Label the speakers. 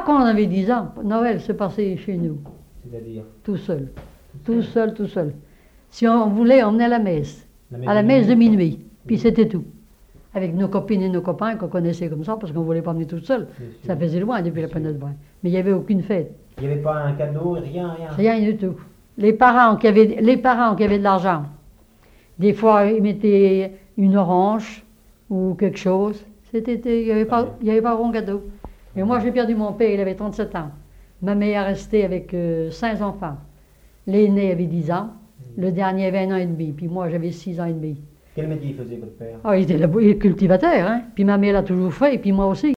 Speaker 1: Pas quand on avait 10 ans. Noël se passait chez nous.
Speaker 2: C'est-à-dire?
Speaker 1: Tout seul. Tout seul. Si on voulait, on venait à la messe. À la messe de
Speaker 2: minuit.
Speaker 1: minuit. Puis c'était tout. Avec nos copines et nos copains qu'on connaissait comme ça, parce qu'on ne voulait pas venir toute seule. Ça faisait loin depuis la planète Brun. Mais il n'y avait aucune fête.
Speaker 2: Il n'y avait pas un cadeau, rien.
Speaker 1: Rien du tout. Les parents qui avaient de l'argent, des fois ils mettaient une orange ou quelque chose. Il n'y avait pas bon cadeau. Et moi j'ai perdu mon père, il avait 37 ans. Ma mère restait avec 5 enfants. L'aîné avait 10 ans, le dernier avait 1 an et demi, puis moi j'avais 6 ans et demi.
Speaker 2: Quel métier faisait votre père?
Speaker 1: Ah, il était cultivateur, hein. Puis ma mère l'a toujours fait, et puis moi aussi.